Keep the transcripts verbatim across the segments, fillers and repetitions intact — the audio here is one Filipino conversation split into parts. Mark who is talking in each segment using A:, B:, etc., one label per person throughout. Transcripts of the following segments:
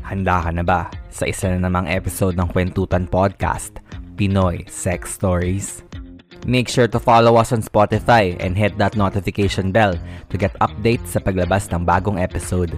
A: Handa ka na ba sa isa na namang episode ng Kwentutan Podcast, Pinoy Sex Stories? Make sure to follow us on Spotify and hit that notification bell to get updates sa paglabas ng bagong episode.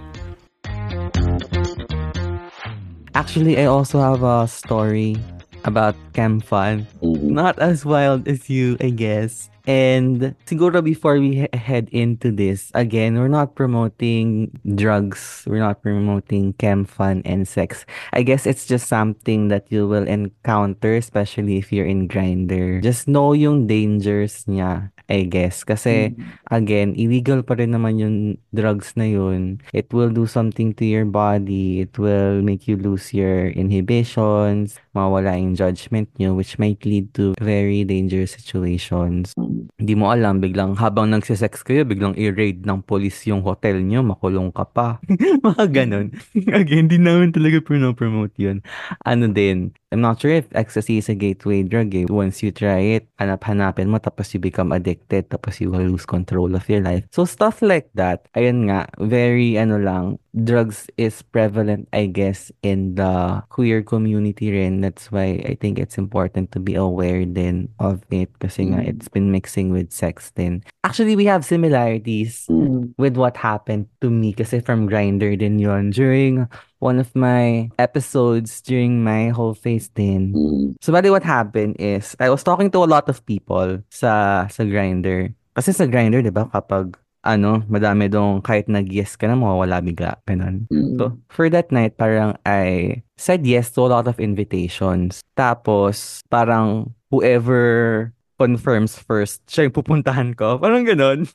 A: Actually, I also have a story about Chem Fun. Not as wild as you, I guess. And siguro before we he- head into this, again, we're not promoting drugs. We're not promoting chem fun and sex. I guess it's just something that you will encounter, especially if you're in Grindr. Just know yung dangers niya, I guess. Kasi, again, illegal pa rin naman yung drugs na yun. It will do something to your body. It will make you lose your inhibitions, mawala yung judgment nyo, which might lead to very dangerous situations. Hindi mo alam, biglang habang nagsisex kayo, biglang i-raid ng police yung hotel nyo, makulong ka pa. Mga ganon. Again, di namin talaga promote yun. Ano din, I'm not sure if ecstasy is a gateway drug eh. Once you try it, hanap-hanapin mo, tapos you become addicted, tapos you will lose control of your life. So, stuff like that, ayun nga, very, ano lang, drugs is prevalent, I guess, in the queer community rin. That's why I think it's important to be aware din of it kasi nga it's been mixing with sex din. Actually, we have similarities with what happened to me kasi from Grindr din yun. During one of my episodes during my whole phase din. So, bali what happened is, I was talking to a lot of people sa sa Grindr. Kasi sa Grindr, di ba, kapag ano, madami dong kahit nag-yes ka na, mawawala bigla. Ganun. So, for that night, parang I said yes to a lot of invitations. Tapos, parang whoever confirms first, siya yung pupuntahan ko. Parang ganun.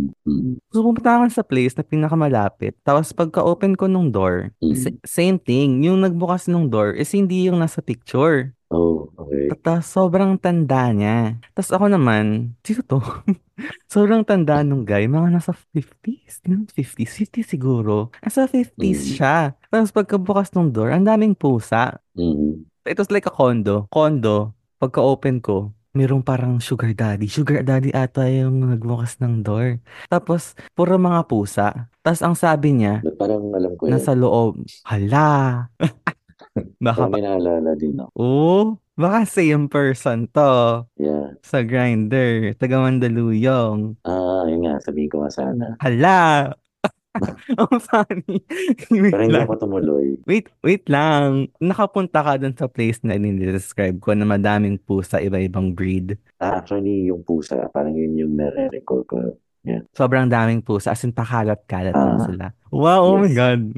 A: So, pumunta ako sa place na pinakamalapit. Tapos, pagka-open ko nung door, s- same thing. Yung nagbukas nung door is hindi yung nasa picture.
B: Oh, okay.
A: Tapos, sobrang tanda niya. Tapos ako naman, sino to? Sobrang tanda nung guy, mga nasa fifties, no? fifties, fifties siguro. Nasa fifties
B: Mm.
A: siya. Tapos pagkabukas ng door, ang daming pusa.
B: Mm.
A: It was like a condo. Condo, pagka-open ko, merong parang sugar daddy. Sugar daddy ata yung nagbukas ng door. Tapos, puro mga pusa. Tapos ang sabi niya,
B: But parang alam ko
A: nasa
B: yun.
A: loob, hala. Baka
B: Parang
A: pa,
B: may naalala din ako.
A: oh, baka same person to.
B: Yeah.
A: Sa Grindr, taga Mandaluyong.
B: Ah, yun nga, sabihin ko nga sana.
A: Hala! Ang funny. Wait
B: Pero hindi
A: lang.
B: ako tumuloy.
A: Wait, wait lang. Nakapunta ka dun sa place na nilidescribe ko na madaming pusa, iba-ibang breed.
B: Ah, actually, yung pusa, parang yun yung nare-recall ko. Yeah.
A: Sobrang daming pusa, as in pakalat-kalat lang
B: Ah,
A: sila. Wow, oh my
B: yes.
A: God.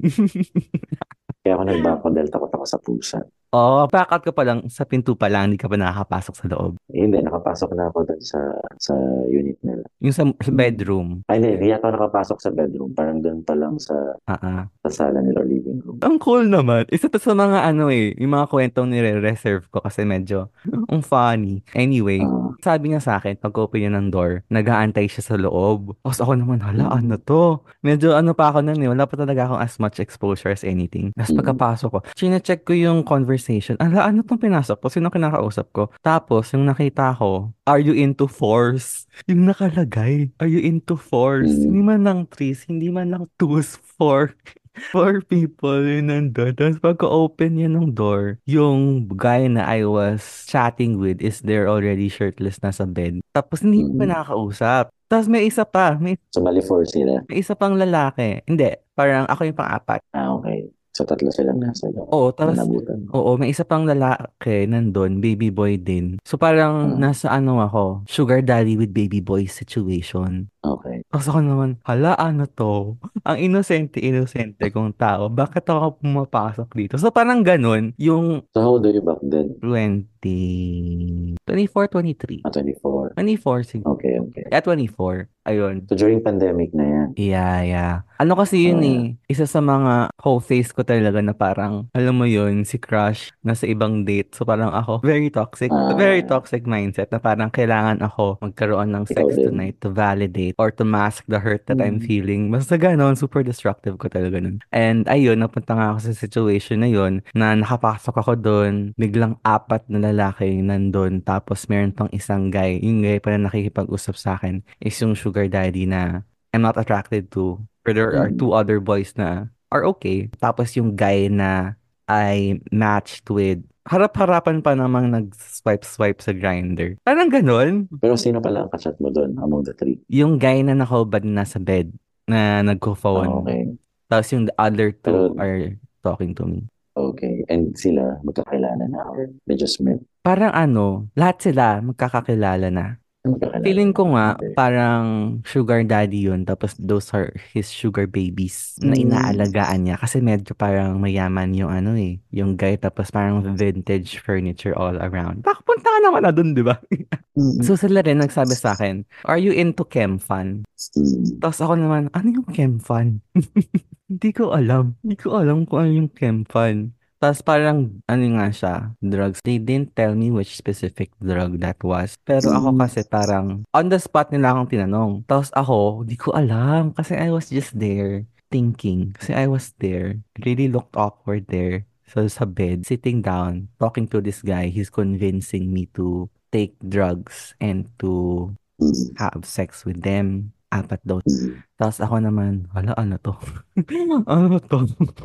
B: Kaya ako nagback dahil takot ako sa pusa.
A: Oh, back out ka pa lang, sa pinto pa lang, hindi ka pa nakakapasok sa loob.
B: Eh, hindi, nakapasok na ako dun sa sa unit nila.
A: Yung sa, sa bedroom.
B: Ay, hindi, hindi ako nakapasok sa bedroom. Parang dun pa lang sa,
A: Ah, ah.
B: sa sala nila or living room.
A: Ang cool naman. Isa to sa mga ano eh, yung mga kwentong nire-reserve ko kasi medyo ang funny. Anyway,
B: Ah,
A: sabi niya sa akin, pag open niya ng door, nag-aantay siya sa loob. Tapos ako naman, hala,
B: mm,
A: ano to? Medyo ano pa ako nun eh, wala pa talaga akong as much exposure as anything. Tapos
B: mm,
A: pagkapasok ko, chine-check ko yung conversation. Ala, ano tong pinasok ko? Sino kinakausap ko? Tapos, yung nakita ko, are you into force? Yung nakalagay, are you into force?
B: mm,
A: Hindi man lang threes, hindi man lang twos, four. Four people yun nandun. Tapos pagka-open niya ng door, yung guy na I was chatting with is there already shirtless na sa bed. Tapos hindi pa
B: mm.
A: nakakausap. Tapos may isa pa, may,
B: So, bali four sila.
A: may isa pang lalaki. Hindi, parang ako yung pang-apat.
B: Ah, okay. So, tatlo silang nasa loob.
A: Oo, tapos,
B: Nanabutan mo.
A: oo, may isa pang lalaki nandun, baby boy din. So parang
B: Ah,
A: nasa ano ako, sugar daddy with baby boy situation.
B: okay.
A: Tapos ako naman, hala, ano to? Ang inosente-inosente kong tao, bakit ako pumapasok dito? So parang ganun, yung
B: So, how old are you back then?
A: twenty, twenty-four, twenty-three.
B: Ah, twenty-four.
A: twenty-four siguro.
B: Okay, okay.
A: At twenty-four. Ayun.
B: So, during pandemic na yan.
A: Yeah, yeah. Ano kasi yun
B: Oh,
A: eh,
B: yeah.
A: isa sa mga whole face ko talaga na parang, alam mo yun, si crush nasa ibang date. So parang ako, very toxic, very
B: Ah,
A: toxic mindset na parang kailangan ako magkaroon ng
B: ikaw
A: sex
B: din.
A: tonight to validate or to mask the hurt that I'm
B: Mm.
A: feeling. Basta ganon, super destructive ko talaga nun. And ayun, napunta nga ako sa situation na yun, na nakapasok ako doon, biglang apat na lalaki nandun, tapos meron pang isang guy, yung guy pa na nakikipag-usap sa akin, is yung sugar daddy na I'm not attracted to. But there are
B: Mm.
A: two other boys na are okay. Tapos yung guy na I matched with, harap-harapan pa namang nag-swipe-swipe sa Grindr. Parang ganon.
B: Pero sino pala ang kachat mo doon among the three?
A: Yung guy na nakahubad na sa bed na
B: Ah,
A: nagko-phone.
B: okay.
A: Tapos yung the other two
B: Pero,
A: are talking to me.
B: okay. And sila, magkakilala na or they just met?
A: Parang ano, lahat sila magkakakilala na.
B: Magkakilala
A: Feeling
B: na.
A: ko nga,
B: Okay.
A: parang sugar daddy yun. Tapos those are his sugar babies na
B: Mm.
A: inaalagaan niya. Kasi medyo parang mayaman yung ano eh. Yung guy tapos parang vintage furniture all around. Nakapunta ka naman na dun, di ba?
B: Mm.
A: So sila rin nagsabi sa akin, are you into chem fun?
B: Mm.
A: Tapos ako naman, ano yung chem fun? Hindi ko alam. Hindi ko alam kung ano yung chem fun. Tapos parang, ano nga siya, drugs. They didn't tell me which specific drug that was. Pero ako
B: Mm.
A: kasi parang, on the spot nila akong tinanong. Tapos ako, di ko alam. Kasi I was just there, thinking. Kasi I was there. Really looked awkward there. So sa bed, sitting down, talking to this guy. He's convincing me to take drugs and to
B: Mm.
A: have sex with them. Apat daw.
B: Mm.
A: Tapos ako naman, hala, ano to? Ano to?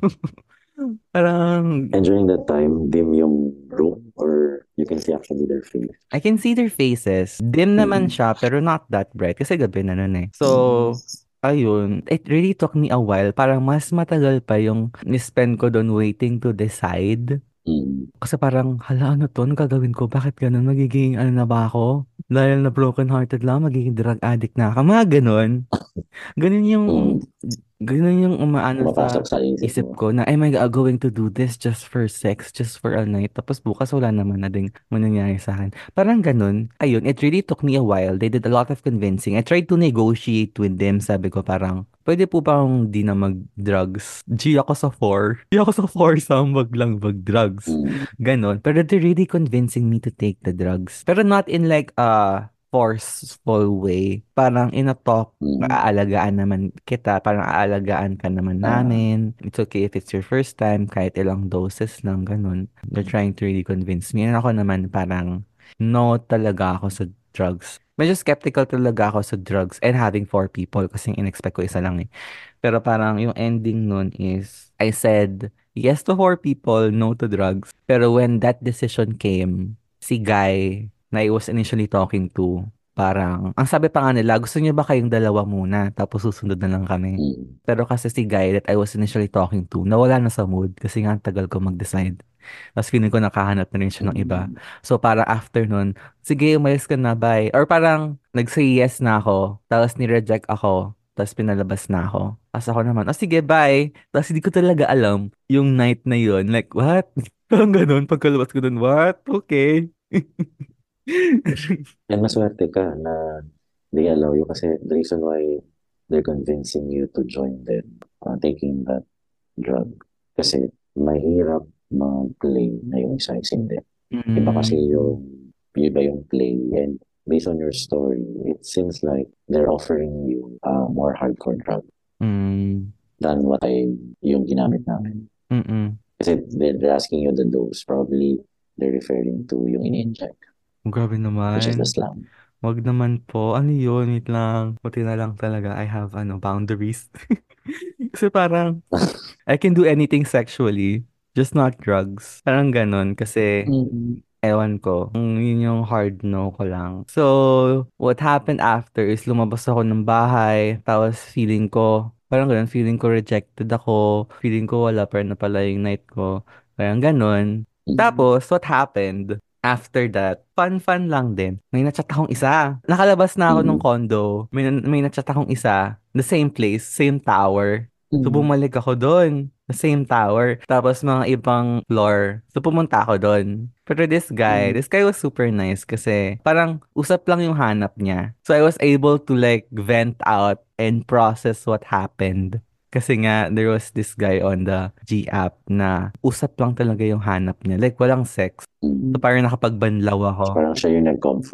A: Parang,
B: And during that time, dim yung room or you can see actually their face?
A: I can see their faces. Dim naman
B: Mm.
A: siya, pero not that bright. Kasi gabi na nun eh. So,
B: Mm.
A: ayun. It really took me a while. Parang mas matagal pa yung nispend ko doon waiting to decide.
B: Mm.
A: Kasi parang, hala, ano to? Ano gagawin ko? Bakit ganun? Magiging ano na ba ako? Dahil na broken hearted lang, magiging drug addict na ako. Mga ganun. Ganun yung,
B: Mm.
A: ganun yung umaano
B: Mapasok
A: sa
B: sa isip
A: isip
B: mo.
A: ko na, am I going to do this just for sex, just for a night? Tapos bukas wala naman na ding mangyayari sa akin. Parang ganun. Ayun, it really took me a while. They did a lot of convincing. I tried to negotiate with them. Sabi ko parang, pwede po ba akong di na mag-drugs? G ako sa four. G ako sa four, sa wag lang mag-drugs.
B: Mm.
A: Ganon. Pero they're really convincing me to take the drugs. Pero not in like a forceful way. Parang in a talk,
B: Mm.
A: aalagaan naman kita, parang aalagaan ka naman
B: Ah.
A: namin. It's okay if it's your first time, kahit ilang doses lang, ganun. They're trying to really convince me. And ako naman parang, no talaga ako sa drugs. Medyo skeptical talaga ako sa drugs and having four people kasi in-expect ko isa lang eh. Pero parang yung ending nun is, I said yes to four people, no to drugs. Pero when that decision came, si Guy, na I was initially talking to, parang, ang sabi pa nga nila, gusto niyo ba kayong dalawa muna, tapos susunod na lang kami.
B: Mm.
A: Pero kasi si Guy that I was initially talking to, nawala na sa mood kasi nga ang tagal ko mag-decide. Tapos feeling ko nakahanap na rin siya ng iba.
B: Mm.
A: So para after nun, sige, umalis ka na, bye. Or parang nag-say yes na ako, tapos ni-reject ako, tapos pinalabas na ako. Tapos ako naman, oh sige, bye. Tapos hindi ko talaga alam yung night na yun. Like, what? Parang ganun, pagkalabas ko dun, what? Okay.
B: And maswerte ka na they allow you kasi the reason why they're convincing you to join them uh, taking that drug kasi mahirap mag-play na yung isa is hindi. Iba kasi
A: Mm,
B: yung iba yung play and based on your story, it seems like they're offering you uh, more hardcore drug
A: mm,
B: than what I yung ginamit namin.
A: mm.
B: Kasi they're, they're asking you the dose, probably they're referring to yung in-inject,
A: Grabe
B: which is the
A: naman.
B: slam.
A: Wag naman po. Ano yun? Wait lang. Buti na lang talaga. I have, ano, boundaries. Kasi parang, I can do anything sexually, just not drugs. Parang ganon. Kasi,
B: Mm.
A: ewan ko. Mm, Yun yung hard no ko lang. So, what happened after is lumabas ako ng bahay. Tapos feeling ko, parang ganun, feeling ko rejected ako. Feeling ko wala pa rin na pala yung night ko. Parang ganun.
B: Mm.
A: Tapos, what happened? After that, fun-fun lang din. May nachat akong isa. Nakalabas na ako ng
B: Mm.
A: condo. May, may nachat akong isa. The same place, same tower. So,
B: Mm.
A: bumalik ako doon. The same tower. Tapos, mga ibang floor. So, pumunta ako doon. Pero this guy,
B: Mm.
A: this guy was super nice kasi parang usap lang yung hanap niya. So, I was able to like vent out and process what happened. Kasi nga, there was this guy on the G app na usap lang talaga yung hanap niya. Like, walang sex. So,
B: Mm.
A: parang nakapagbanlaw ako.
B: Parang siya yung nag-comfort.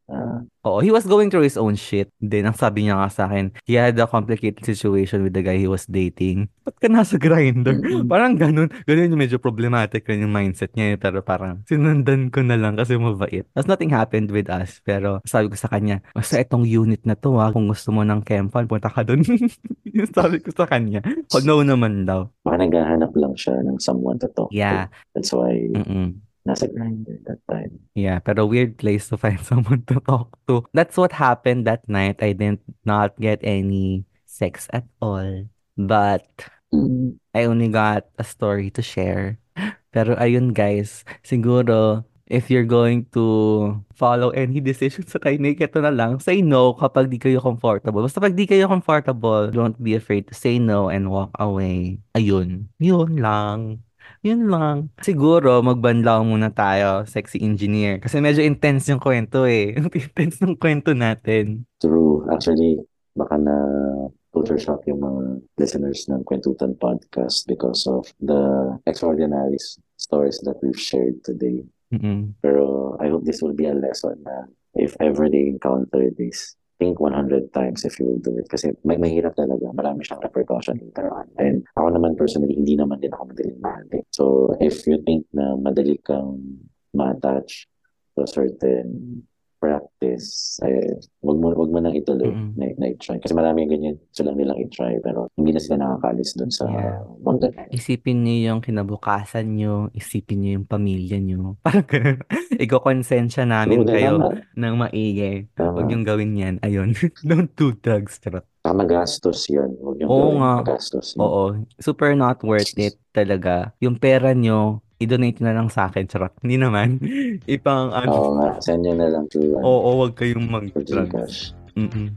B: Ah,
A: Oo, he was going through his own shit. Then, ang sabi niya nga sa akin, he had a complicated situation with the guy he was dating. Ba't ka nasa grinder?
B: mm.
A: Parang ganun. Ganun yung medyo problematic rin yung mindset niya. eh. Pero parang, sinundan ko na lang kasi mabait. As nothing happened with us. Pero, sabi ko sa kanya, basta itong unit na to ha, kung gusto mo ng Kempal, punta ka dun. Yung sabi ko sa kanya. Oh, no naman daw.
B: Baka naghahanap lang siya ng someone to talk to.
A: Yeah.
B: That's why
A: Mm-mm.
B: nasa grinder that time.
A: Yeah, pero weird place to find someone to talk to. That's what happened that night. I did not get any sex at all. But
B: Mm.
A: I only got a story to share. Pero ayun guys, siguro if you're going to follow any decisions that I make, ito na lang, say no kapag di kayo comfortable. Basta pag di kayo comfortable, don't be afraid to say no and walk away. Ayun. Yun lang. Yun lang. Siguro, magbanlaw muna tayo, sexy engineer. Kasi medyo intense yung kwento eh. Intense ng kwento natin.
B: True. Actually, baka na culture shock yung mga listeners ng Kwentutan Podcast because of the extraordinary s- stories that we've shared today.
A: Mm-mm.
B: Pero I hope this will be a lesson na if ever they encounter this, think one hundred times if you will do it. Kasi may mahirap talaga. Marami siyang repercussion later on. And ako naman personally, hindi naman din ako madaling mahal. eh. So if you think na madali kang ma-attach to a certain practice, eh, wag mo, wag mo nang ituloy
A: Mm-mm.
B: na, na i-try. Kasi marami yung ganyan. Gusto lang nilang i-try pero hindi na sila nakakalis dun sa
A: Yeah.
B: mundo.
A: Isipin niyo yung kinabukasan niyo, isipin niyo yung pamilya niyo. Parang ganun. Iko-konsensya
B: True,
A: namin
B: din,
A: kayo
B: tama.
A: ng maigi. Huwag
B: Tama.
A: yung gawin yan. Ayun. Don't do drugs. Charot.
B: Saka magastos yun. Huwag niyong
A: Oo
B: gawin.
A: nga.
B: Magastos yun.
A: Oo. Super not worth it talaga. Yung pera nyo, i-donate na lang sa akin. Charot. Hindi naman. Ipang ano.
B: Oo nga, send nyo na lang through, ano,
A: Oo, wag kayong
B: through
A: mag-drugs.
B: Gcash.
A: Mm-mm.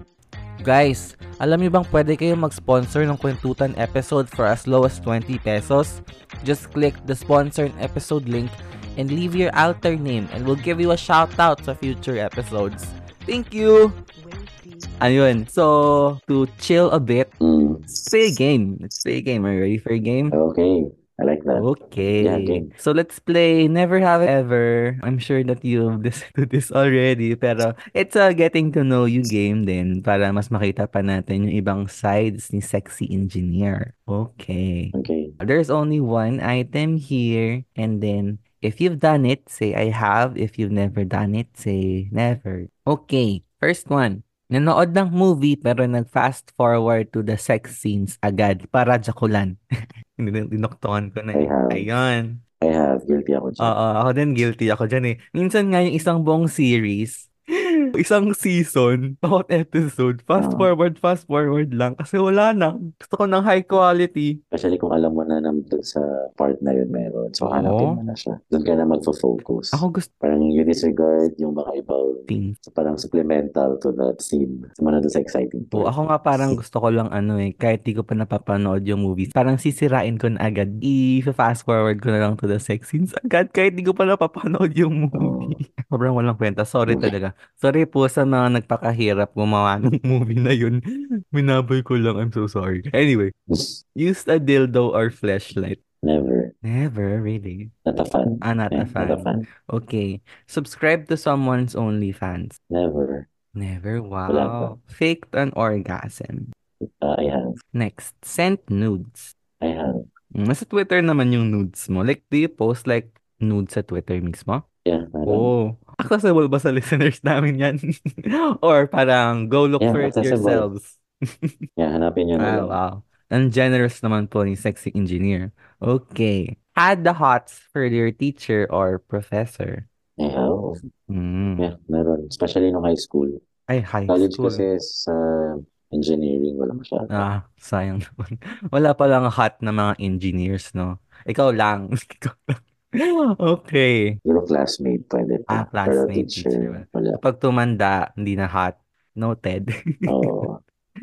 A: Guys, alam niyo bang pwede kayong mag-sponsor ng Kwentutan episode for as low as twenty pesos? Just click the sponsored episode link and leave your alter name and we'll give you a shout out sa future episodes. Thank you! Ayun, so to chill a bit,
B: Mm,
A: let's play a game. Let's play a game. Are you ready for a game?
B: okay, I like that. Yeah,
A: Okay.
B: game.
A: So let's play Never Have I Ever. I'm sure that you've listened to this already, pero it's a getting to know you game din para mas makita pa natin yung ibang sides ni Sexy Engineer. Okay.
B: Okay.
A: There's only one item here, and then if you've done it, say I have. If you've never done it, say never. Okay. First one. Nanood ng movie pero nag-fast forward to the sex scenes agad para jakulan. Din- Dinoktohan ko na
B: I
A: eh.
B: have,
A: Ayun.
B: I have, guilty ako dyan.
A: Oo, ako din guilty ako dyan eh. Minsan nga yung isang buong series, isang season, bawat episode, fast
B: Oo.
A: forward, fast forward lang. Kasi wala na. Gusto ko ng high quality.
B: Especially kung alam mo na nandun sa part na yun meron. So, hanapin
A: Oo.
B: mo na siya. Doon ka na magfo-focus.
A: Ako gusto
B: Parang you disregard yung mga ibang
A: things.
B: so, parang supplemental to that scene. Sumunod doon sa exciting
A: Po,
B: part.
A: ako nga parang gusto ko lang ano eh, kahit di ko pa napapanood yung movies, parang sisirain ko na agad. I-fast forward ko na lang to the sex scenes agad kahit di ko pa napapanood yung
B: Oo.
A: movie. Sobrang walang kwenta. Sorry talaga. Sorry po sa mga nagpakahirap gumawa ng movie na yun. Minaboy ko lang. I'm so sorry. Anyway, use a dildo or fleshlight.
B: Never.
A: Never, really.
B: Not a fan.
A: Ah, not
B: Yeah,
A: a
B: not a
A: fan.
B: fan.
A: Okay. Subscribe to someone's OnlyFans.
B: Never.
A: Never,
B: Wala pa.
A: wow. Faked an orgasm.
B: Uh, I have.
A: Next, sent nudes.
B: I have.
A: Mm, Nasa Twitter naman yung nudes mo. Like, do you post like nudes sa Twitter mismo?
B: Yeah, meron.
A: Oh. Accessible ba sa listeners namin yan? Or parang go look
B: Yeah,
A: for it
B: accessible.
A: yourselves.
B: Yeah, hanapin nyo na
A: Ah,
B: lang.
A: wow. Ang generous naman po ni Sexy Engineer. Okay. Had the hots for your teacher or professor.
B: I have.
A: Mm.
B: Yeah, meron. Especially nung high school.
A: Ay, high
B: College
A: school.
B: kasi sa engineering, wala masyado.
A: Ah, sayang naman. Wala pa lang hot na mga engineers, no? Ikaw lang. Ikaw lang. Okay.
B: Siguro classmate, pwede
A: Ah,
B: pa. Pero
A: classmate, teacher.
B: teacher, wala.
A: Kapag tumanda, hindi na hot. Noted.
B: Oo.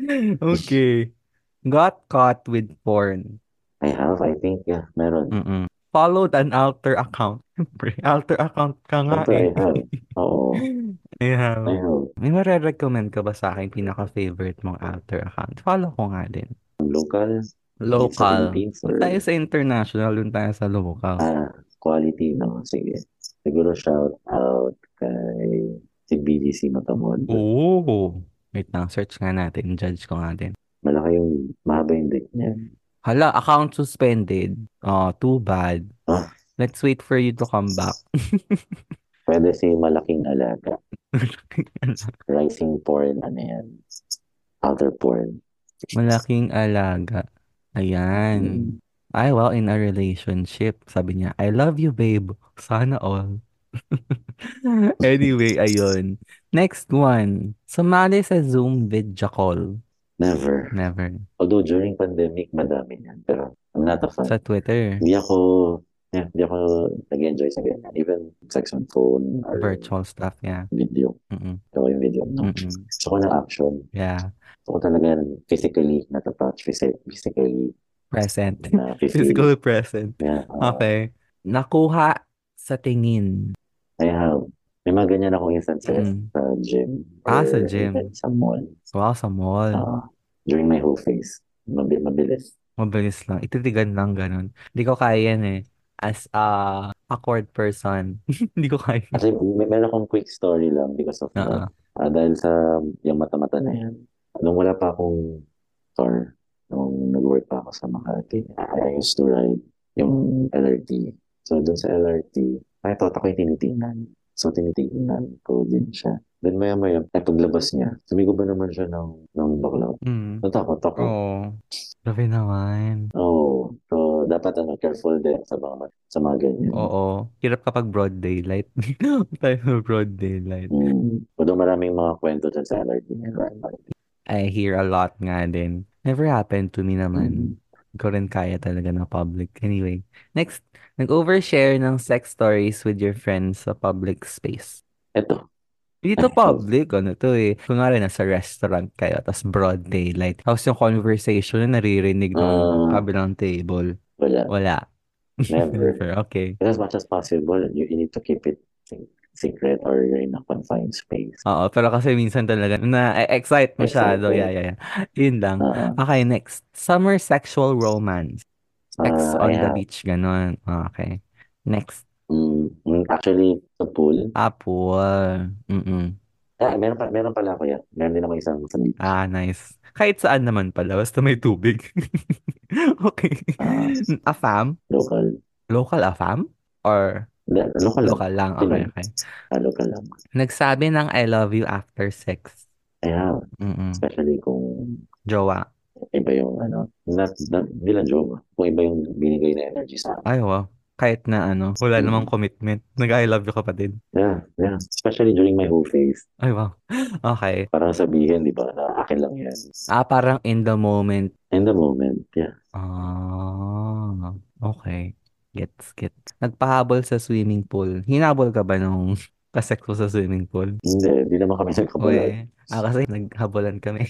A: Okay. Got caught with porn.
B: I have, I think, yeah, meron.
A: Mm-mm. Followed an alter account. Siyempre, alter account ka nga
B: Siyempre, I
A: eh.
B: have. Oo.
A: I have.
B: I have.
A: May marirecommend ka ba sa akin pinaka-favorite mong alter account? Follow ko nga din.
B: Local, sa
A: Local.
B: Philippines,
A: Huwag
B: or
A: tayo sa international, dun tayo sa local.
B: ah, quality, no? Sige. Siguro shout out kay Si B D C Matamod.
A: Oo. Wait lang, search nga natin. Judge ko nga din.
B: Malaki yung, mahaba yung dick niya.
A: Hala, account suspended. Oh, too bad.
B: Ah,
A: Let's wait for you to come back.
B: pwede si Malaking Alaga. Rising porn, ano yan? Outer porn.
A: Malaking alaga. Ayan.
B: Mm.
A: Ay, well, in a relationship. Sabi niya, I love you, babe. Sana all. Anyway, ayun. Next one. Sumali sa Zoom video call.
B: Never.
A: Never.
B: Although during pandemic, madami yan. Pero I'm not a fan.
A: Sa Twitter.
B: Hindi ako, yeah, hindi ako nag-enjoy sa ganyan. Even sex on phone or
A: Virtual stuff, yeah.
B: video.
A: Mm-mm.
B: Ito yung video. No.
A: Mm-mm.
B: Gusto ko ng action.
A: Yeah.
B: Gusto ko talaga physically natatouch, phys- physically
A: Present.
B: na physically.
A: Physically present.
B: Yeah, uh,
A: Okay. Nakuha sa tingin.
B: I have, may mga ganyan akong instances
A: Mm.
B: sa gym.
A: Ah,
B: or
A: sa gym.
B: even sa mall.
A: Wow, sa mall.
B: Uh, during my whole phase. Mabi- mabilis.
A: Mabilis lang. Ititigan lang ganun. Hindi ko kaya yan eh. As a awkward person. Hindi ko kaya.
B: Kasi may, meron akong quick story lang because of
A: Oo.
B: that. Ah, dahil sa yung mata-mata na yan. Nung wala pa akong car, nung nag-work pa ako sa Makati, I used to ride yung L R T. So, dun sa L R T, ay, thought ako yung tinitingnan. So, tinitingnan ko din siya. Then, maya-maya, ay paglabas niya, sumigo ba naman siya ng, ng bakla?
A: Mm.
B: Natakot ako.
A: Oo. Grabe naman.
B: Oh, so dapat ano, careful din sa mga sa mga ganyan.
A: Oo. Hirap kapag broad daylight. Tayo broad daylight.
B: Mm. Although maraming mga kwento dyan sa L R T.
A: I hear a lot nga din. Never happened to me naman.
B: Mm.
A: Hindi ko rin kaya talaga na public. Anyway, next, nag-overshare ng sex stories with your friends sa public space.
B: Ito.
A: Dito public, ano to eh. Kunwari, nasa restaurant kayo, tapos broad daylight. Tapos yung conversation na naririnig ng
B: Uh,
A: kabilang table.
B: wala.
A: Wala.
B: Never.
A: Never, okay.
B: As much as possible, you, you need to keep it secret or you're in a confined space.
A: Oo, pero kasi minsan talaga na-excite masyado.
B: Excited.
A: Yeah, yeah, yeah. Yun lang.
B: Uh,
A: Okay, next. Summer sexual romance. Sex
B: uh,
A: on
B: I
A: the
B: have,
A: beach, ganon. Okay. Next.
B: mm, mm, actually, sa pool,
A: Ah, pool. Mm-mm.
B: ah, meron, pa, meron pala ako yan. Meron din ako isang sa beach.
A: Ah, nice. Kahit saan naman pala, basta may tubig. Okay.
B: Ah,
A: A fam?
B: local.
A: Local a fam? Or
B: Hindi, local lang.
A: local lang?
B: Pinoy.
A: Okay, okay.
B: Ah, local lang.
A: Nagsabi ng I love you after sex.
B: I have.
A: Mm-mm.
B: Especially kung
A: Jowa.
B: iba yung ano, not, not, hindi lang joke. Kung iba yung binigay na energy sa akin.
A: Ay, wow. Kahit na ano, wala
B: Mm.
A: namang commitment. Nag-I love you ka pa din.
B: Yeah, yeah. Especially during my whole phase.
A: Ay, wow. Okay.
B: Parang sabihin, di ba, na akin lang yan.
A: Ah, parang in the moment.
B: In the moment, yeah.
A: Ah, okay. Gets, gets. Nagpahabol sa swimming pool. Hinabol ka ba nung kasex mo sa swimming pool?
B: Hindi, hindi naman kami nagkabulan.
A: Uy, ah, kasi naghabulan kami.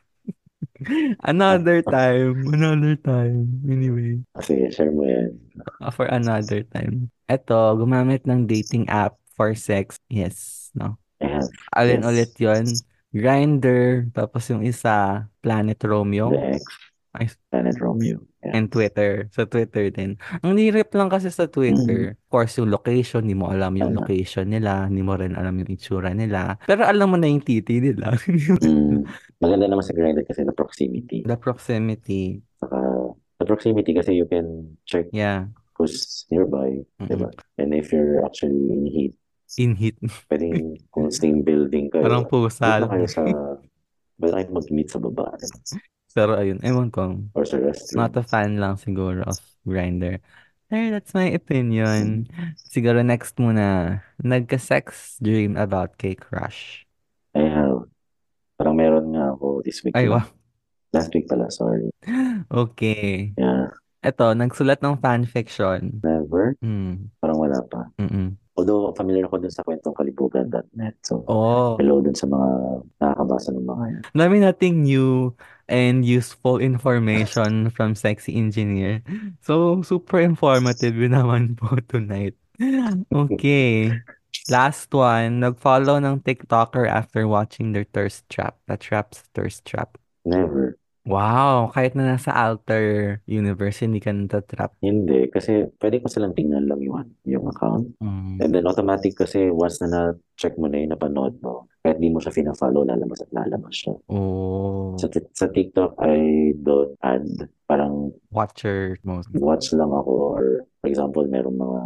A: Another time. Another time. Anyway.
B: Sige, share mo yan.
A: Uh, for another time. Eto, gumamit ng dating app for sex. Yes, no?
B: Ayan.
A: Alin
B: Yes.
A: ulit yun? Grindr, tapos yung isa, Planet Romeo.
B: The ex,
A: Ay,
B: Planet Romeo. Yeah.
A: and Twitter. Sa Twitter din. Ang nirip lang kasi sa Twitter, of course, yung location, hindi mo alam yung
B: Tama.
A: location nila, hindi mo rin alam yung itsura nila. Pero alam mo na yung titi nila.
B: Mm. Maganda naman sa Grindr kasi the proximity.
A: The proximity.
B: Saka, the proximity kasi you can check
A: Yeah.
B: who's nearby,
A: Mm-mm.
B: di ba? And if you're actually in heat,
A: In heat.
B: pwedeng kung same building kayo,
A: Parang pusa.
B: doon na kayo sa, pwede kayo mag-meet sa baba, di ba?
A: Pero ayun, ewan ko.
B: Or sa restroom.
A: Not a fan lang siguro of Grindr. There, that's my opinion. Siguro next muna, nagka-sex dream about kay crush.
B: I have, parang meron nga ako this week
A: Ay,
B: lang.
A: wow.
B: Last week pala, sorry.
A: Okay.
B: Yeah,
A: Eto, nagsulat ng fanfiction.
B: never.
A: Hmm.
B: Parang wala pa.
A: Mm-mm.
B: Although, familiar ako dun sa kwentong kalibugan dot net. So,
A: Oh,
B: hello dun sa mga nakakabasa ng mga yan.
A: dami nating new and useful information from Sexy Engineer. So, super informative yun naman po tonight. Okay. Last one, nag-follow ng TikToker after watching their thirst trap. The trap's thirst trap.
B: Never.
A: Wow, kahit na nasa outer universe, hindi ka natatrap.
B: Hindi, kasi pwede ko silang tingnan lang yung, yung account.
A: Mm.
B: And then automatic kasi once na na-check mo na yun, napanood mo, kahit di mo siya fina-follow, lalabas at lalabas siya. Sa,
A: Oh,
B: Tik- sa TikTok, I don't add. Parang
A: watcher mostly.
B: watch lang ako or for example, merong mga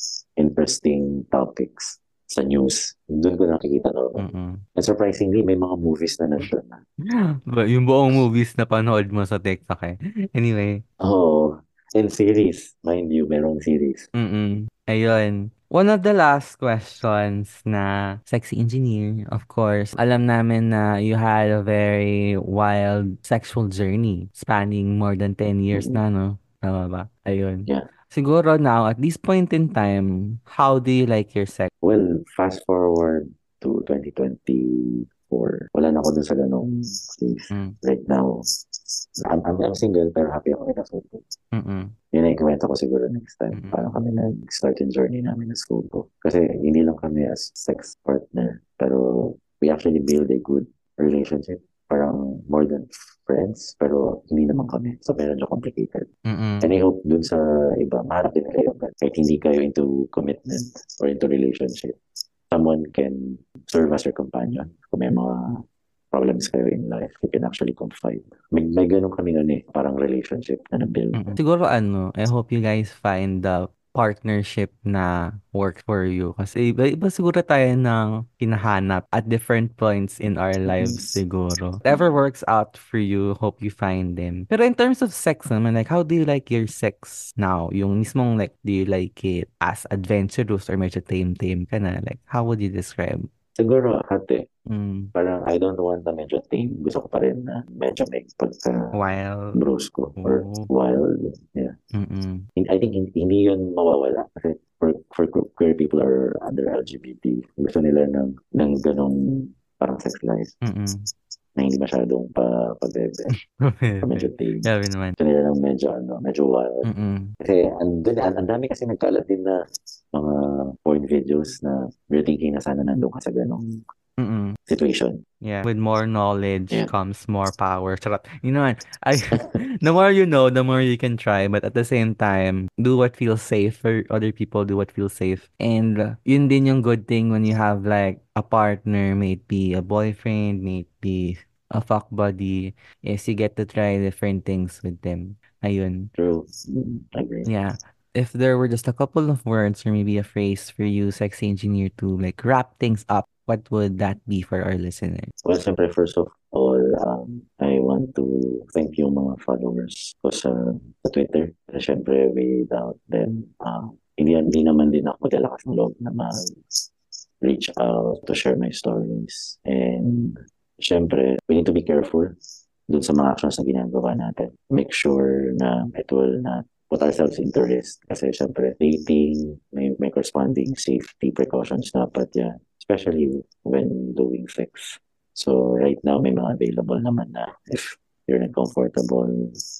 B: interesting topics sa news. Doon ko nakikita normally.
A: Mm.
B: And surprisingly, may mga movies na nandun na.
A: Ba- Yung buong movies na panood mo sa TikTok eh. Anyway,
B: Oh, and series. Mind you, merong series.
A: mm. Ayun. One of the last questions na sexy engineer, of course. Alam namin na you had a very wild sexual journey spanning more than ten years
B: Mm,
A: na, no? Tama ba? Ayun.
B: yeah.
A: Siguro now, at this point in time, how do you like your sex?
B: Well, fast forward to twenty twenty-four. Wala na ako dun sa ganong stage.
A: Mm,
B: Right now, I'm, I'm, I'm single pero happy ako with the photo.
A: mm,
B: Yun ang ikwento ko siguro next time.
A: mm,
B: Paano kami nag-start yung journey namin sa school ko. Kasi hindi lang kami as sex partner, pero we actually build a good relationship. Parang more than friends, pero hindi naman kami. So, medyo complicated.
A: mm,
B: And I hope dun sa iba, maharap din kayo. Kahit hindi kayo into commitment or into relationship, someone can serve as your companion. Kung may mga problems kayo in life, you can actually confide. May, may ganun kami nun eh, parang relationship na na-build.
A: mm. Siguro ano, I hope you guys find the partnership na works for you. Kasi iba, iba siguro tayo ng hinahanap at different points in our lives siguro. Whatever works out for you, hope you find them. Pero in terms of sex naman, like, how do you like your sex now? Yung mismong, like, do you like it as adventurous or medyo tame-tame ka na? Like, how would you describe?
B: Siguro, ate,
A: Mm,
B: parang I don't want na medyo tame. Gusto ko pa rin na medyo may pagka
A: while,
B: brusco or
A: oh,
B: wild. Yeah.
A: mm-mm,
B: Hin- I think hin- hindi yun mawawala kasi for, for queer people or other L G B T, gusto nila ng, ng ganong parang sex life
A: mm-mm.
B: na hindi masyadong pa, pabebe, pa medyo tame.
A: Grabe naman.
B: Gusto nila ng medyo, ano, medyo wild.
A: Mm-mm.
B: Kasi andun, ang, ang dami kasi nagkalat din na mga porn videos na we're thinking na sana nandun ka sa ganong
A: Mm-mm.
B: situation.
A: Yeah. With more knowledge
B: Yeah.
A: comes more power. Charot. You know, I the more you know, the more you can try. But at the same time, do what feels safe for other people. Do what feels safe. And uh, yun din yung good thing when you have like a partner, may it be a boyfriend, may it be a fuck buddy, is you get to try different things with them. Ayun.
B: True. Mm, agree.
A: Yeah. If there were just a couple of words or maybe a phrase for you, sexy engineer, to like wrap things up, what would that be for our listeners?
B: Well, siyempre, first of all, um, I want to thank yung mga followers ko sa, sa Twitter. Kasi siyempre, without them, um, hindi, hindi naman din ako magkalakas ng loob na mag-reach out to share my stories. And siyempre, we need to be careful dun sa mga actions na ginagawa natin. Make sure na it will not put ourselves into risk. Kasi syempre, dating, may, may corresponding safety precautions dapat yan. Especially when doing sex. So right now, may mga available naman na if you're not comfortable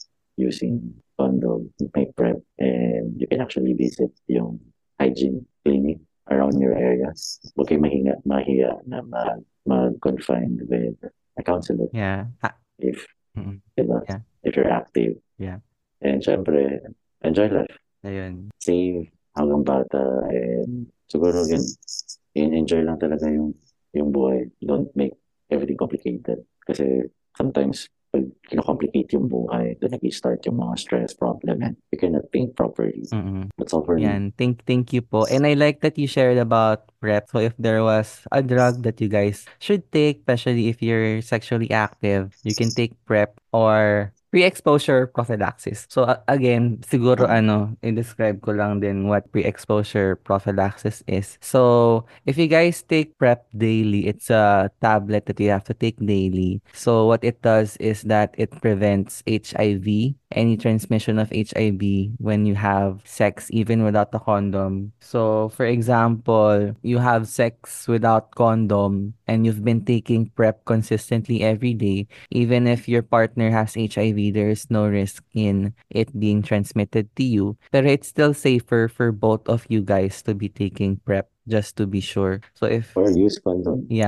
B: using condom, may PrEP, and you can actually visit yung hygiene clinic around your areas. Huwag kayo mahinga, mahiya na mag, mag-confine with a counselor
A: Yeah. Ah,
B: if,
A: mm,
B: diba,
A: yeah.
B: if you're active.
A: Yeah.
B: And syempre, enjoy life.
A: Ayun.
B: Save hanggang bata. And siguro yun, yun, enjoy lang talaga yung, yung buhay. Don't make everything complicated. Kasi sometimes, pag kinocomplicate yung buhay, doon nag-start yung mga stress problem and you cannot think properly.
A: Mm-mm.
B: That's all for me.
A: Yan. Thank, thank you po. And I like that you shared about PrEP. So if there was a drug that you guys should take, especially if you're sexually active, you can take PrEP or pre-exposure prophylaxis. So a- again, siguro
B: Uh,
A: ano, i-describe ko lang din what pre-exposure prophylaxis is. So if you guys take PrEP daily, it's a tablet that you have to take daily. So what it does is that it prevents H I V, any transmission of H I V when you have sex even without a condom. So for example, you have sex without condom and you've been taking PrEP consistently every day, even if your partner has H I V, there is no risk in it being transmitted to you. But it's still safer for both of you guys to be taking PrEP just to be sure. So if
B: or use condom.
A: yeah.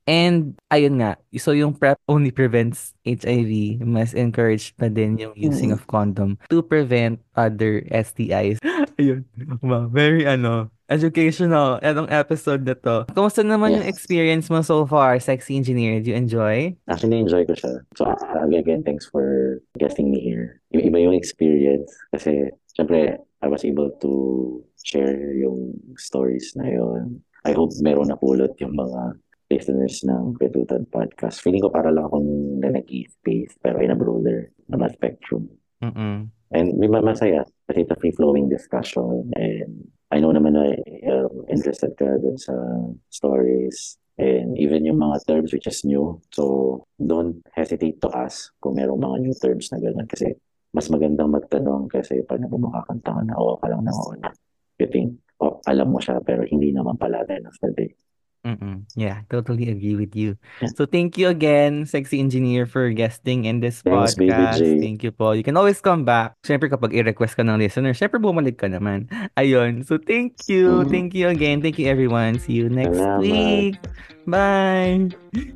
A: And, ayun nga, so yung PrEP only prevents H I V, mas encouraged pa din yung using of condom to prevent other S T Is. Ayun. Wow, very ano, educational etong episode na to. Kumusta naman yung
B: Yes.
A: experience mo so far, Sexy Engineer? Did you enjoy?
B: Actually, enjoy ko siya. So, uh, again, thanks for guesting me here. I- Iba yung experience kasi, syempre, I was able to share yung stories na yun. I hope meron napulot yung mga listeners ng Kwentutan Podcast. Feeling ko para lang akong nag-East Space, pero in a broader naman spectrum.
A: Mm-mm.
B: And may ma- masaya kasi it's a free-flowing discussion and I know naman na um, interested ka dun sa stories and even yung mga terms which is new. So, don't hesitate to ask kung merong mga new terms na gano'n kasi mas magandang magtanong kasi pag nabumakakanta ka na o ka lang nauna. You think, oh, alam mo siya pero hindi naman pala at the end of the day.
A: Mm-mm. Yeah, totally agree with you.
B: Yeah.
A: So thank you again, Sexy Engineer, for guesting in this
B: Thanks, Baby
A: podcast.
B: J.
A: Thank you po. You can always come back. Siyempre kapag i-request ka ng listener, siyempre bumalik ka naman. Ayun. So thank you.
B: Mm.
A: Thank you again. Thank you everyone. See you next
B: Salamat.
A: week. Bye!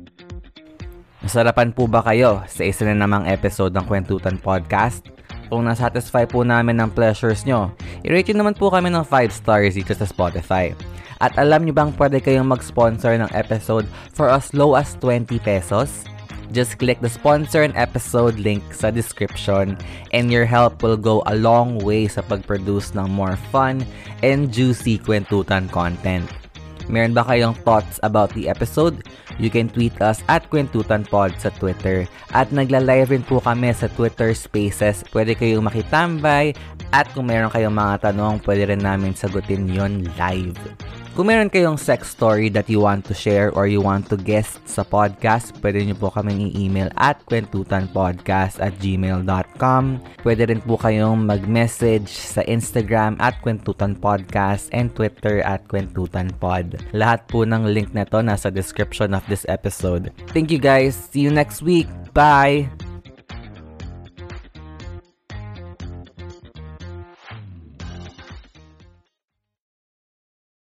A: Nasarapan po ba kayo sa isa na namang episode ng Kwentutan Podcast? Kung nasatisfy po namin ng pleasures nyo, i-rate nyo naman po kami ng five stars dito sa Spotify. At alam nyo bang pwede kayong mag-sponsor ng episode for as low as twenty pesos? Just click the sponsor an episode link sa description and your help will go a long way sa pag-produce ng more fun and juicy kwentutan content. Meron ba kayong thoughts about the episode? You can tweet us at KwentutanPod sa Twitter. At nagla-live rin po kami sa Twitter Spaces. Pwede kayong makitambay. At kung meron kayong mga tanong, pwede rin namin sagutin yon live. Kung meron kayong sex story that you want to share or you want to guest sa podcast, pwede nyo po kaming i-email at kwentutanpodcast at gmail dot com. Pwede rin po kayong mag-message sa Instagram at kwentutanpodcast and Twitter at kwentutanpod. Lahat po ng link na to nasa description of this episode. Thank you guys. See you next week. Bye!